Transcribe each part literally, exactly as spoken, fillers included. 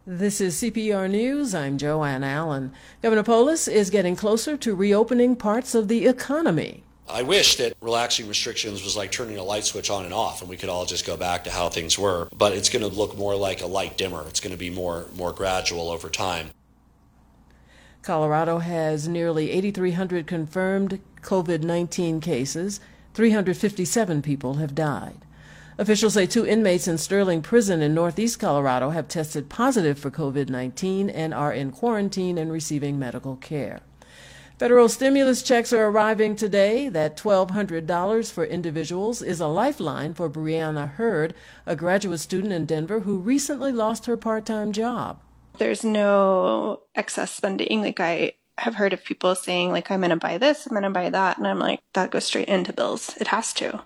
This is C P R News. I'm Joanne Allen. Governor Polis is getting closer to reopening parts of the economy. I wish that relaxing restrictions was like turning a light switch on and off and we could all just go back to how things were. But it's going to look more like a light dimmer. It's going to be more, more gradual over time. Colorado has nearly eight thousand three hundred confirmed COVID nineteen cases. three hundred fifty-seven people have died. Officials say two inmates in Sterling Prison in northeast Colorado have tested positive for COVID nineteen and are in quarantine and receiving medical care. Federal stimulus checks are arriving today. That twelve hundred dollars for individuals is a lifeline for Brianna Hurd, a graduate student in Denver who recently lost her part-time job. There's no excess spending. Like, I have heard of people saying, like, I'm going to buy this, I'm going to buy that. And I'm like, that goes straight into bills. It has to.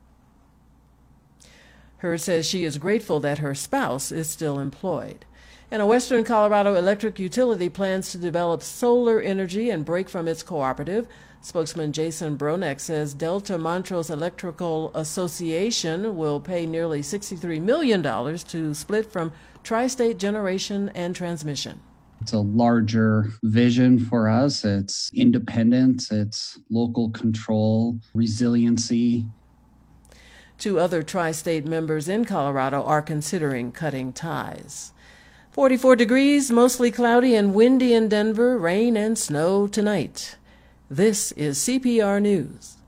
Hurd says she is grateful that her spouse is still employed. And a Western Colorado electric utility plans to develop solar energy and break from its cooperative. Spokesman Jason Bronek says Delta Montrose Electrical Association will pay nearly sixty-three million dollars to split from Tri-State Generation and Transmission. It's a larger vision for us. It's independence, it's local control, resiliency. Two other tri-state members in Colorado are considering cutting ties. forty-four degrees, mostly cloudy and windy in Denver, rain and snow tonight. This is C P R News.